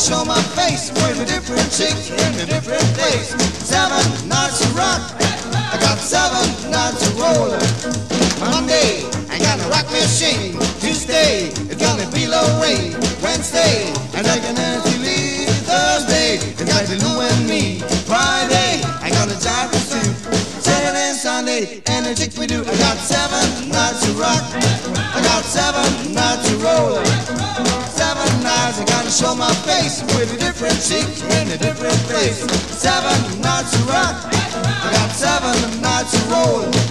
show my face with a different chick in a different place. 7 nights to rock, I got 7 nights to roll. Monday, I got a rock machine. Tuesday, it's gonna be low rain. Wednesday, and I can leave. Thursday, it's got to Lou and me. Friday, I got a jive to do. Saturday and Sunday, and a chick we do. I got 7 nights to rock, I got 7 nights to roll. 7 nights, I gotta show my face with a different chick in a different place. 7 nights to rock, I got 7 nights to roll.